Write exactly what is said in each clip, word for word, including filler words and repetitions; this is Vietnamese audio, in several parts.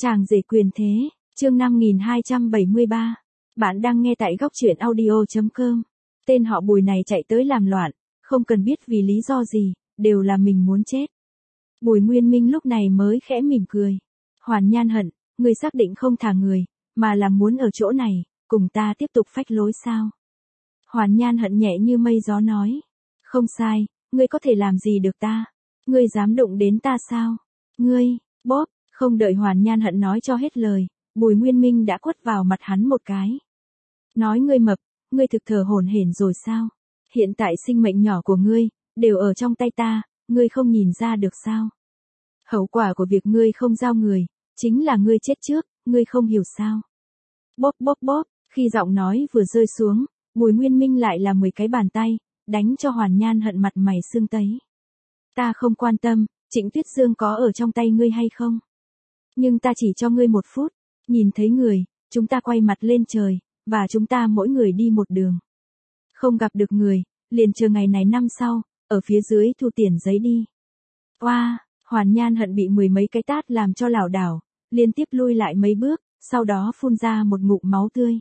Chàng rể quyền thế, chương năm nghìn hai trăm bảy mươi ba. Bạn đang nghe tại góc truyện audio chấm com. Tên họ Bùi này chạy tới làm loạn, không cần biết vì lý do gì, đều là mình muốn chết. Bùi Nguyên Minh lúc này mới khẽ mỉm cười. Hoàn Nhan Hận, ngươi xác định không thả người, mà là muốn ở chỗ này, cùng ta tiếp tục phách lối sao? Hoàn Nhan Hận nhẹ như mây gió nói. Không sai, ngươi có thể làm gì được ta? Ngươi dám đụng đến ta sao? Ngươi, bóp. Không đợi Hoàn Nhan Hận nói cho hết lời, Bùi Nguyên Minh đã quất vào mặt hắn một cái. Nói ngươi mập, ngươi thực thở hổn hển rồi sao? Hiện tại sinh mệnh nhỏ của ngươi, đều ở trong tay ta, ngươi không nhìn ra được sao? Hậu quả của việc ngươi không giao người, chính là ngươi chết trước, ngươi không hiểu sao? Bóp bóp bóp, khi giọng nói vừa rơi xuống, Bùi Nguyên Minh lại là mười cái bàn tay, đánh cho Hoàn Nhan Hận mặt mày sưng tấy. Ta không quan tâm, Trịnh Tuyết Dương có ở trong tay ngươi hay không? Nhưng ta chỉ cho ngươi một phút, nhìn thấy người, chúng ta quay mặt lên trời, và chúng ta mỗi người đi một đường. Không gặp được người, liền chờ ngày này năm sau, ở phía dưới thu tiền giấy đi. Oa, wow, Hoàn Nhan Hận bị mười mấy cái tát làm cho lảo đảo, liên tiếp lui lại mấy bước, sau đó phun ra một ngụm máu tươi.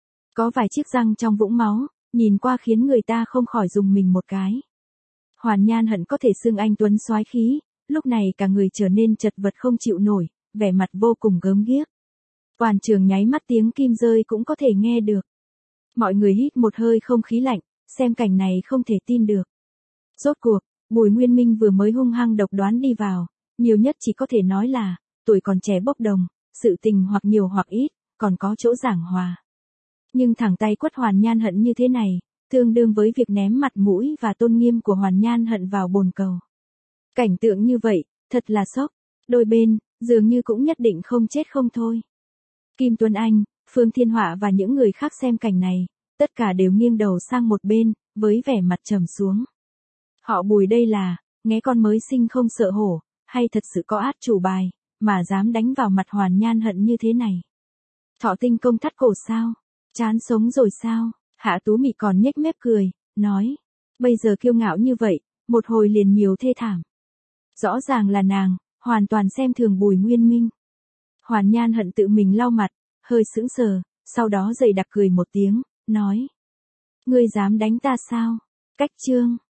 Có vài chiếc răng trong vũng máu, nhìn qua khiến người ta không khỏi dùng mình một cái. Hoàn Nhan Hận có thể xưng anh tuấn soái khí, lúc này cả người trở nên chật vật không chịu nổi, vẻ mặt vô cùng gớm ghiếc. Toàn trường nháy mắt tiếng kim rơi cũng có thể nghe được. Mọi người hít một hơi không khí lạnh, xem cảnh này không thể tin được. Rốt cuộc, Bùi Nguyên Minh vừa mới hung hăng độc đoán đi vào, nhiều nhất chỉ có thể nói là, tuổi còn trẻ bốc đồng, sự tình hoặc nhiều hoặc ít, còn có chỗ giảng hòa. Nhưng thẳng tay quất Hoàn Nhan Hận như thế này, tương đương với việc ném mặt mũi và tôn nghiêm của Hoàn Nhan Hận vào bồn cầu. Cảnh tượng như vậy, thật là sốc, đôi bên, dường như cũng nhất định không chết không thôi. Kim Tuấn Anh, Phương Thiên Họa và những người khác xem cảnh này, tất cả đều nghiêng đầu sang một bên, với vẻ mặt trầm xuống. Họ Bùi đây là, nghe con mới sinh không sợ hổ, hay thật sự có át chủ bài, mà dám đánh vào mặt Hoàn Nhan Hận như thế này. Thọ tinh công thắt cổ sao? Chán sống rồi sao? Hạ Tú Mị còn nhếch mép cười, nói. Bây giờ kiêu ngạo như vậy, một hồi liền nhiều thê thảm. Rõ ràng là nàng, hoàn toàn xem thường Bùi Nguyên Minh. Hoàn Nhan Hận tự mình lau mặt, hơi sững sờ, sau đó dậy đặc cười một tiếng, nói. Ngươi dám đánh ta sao? Cách chương.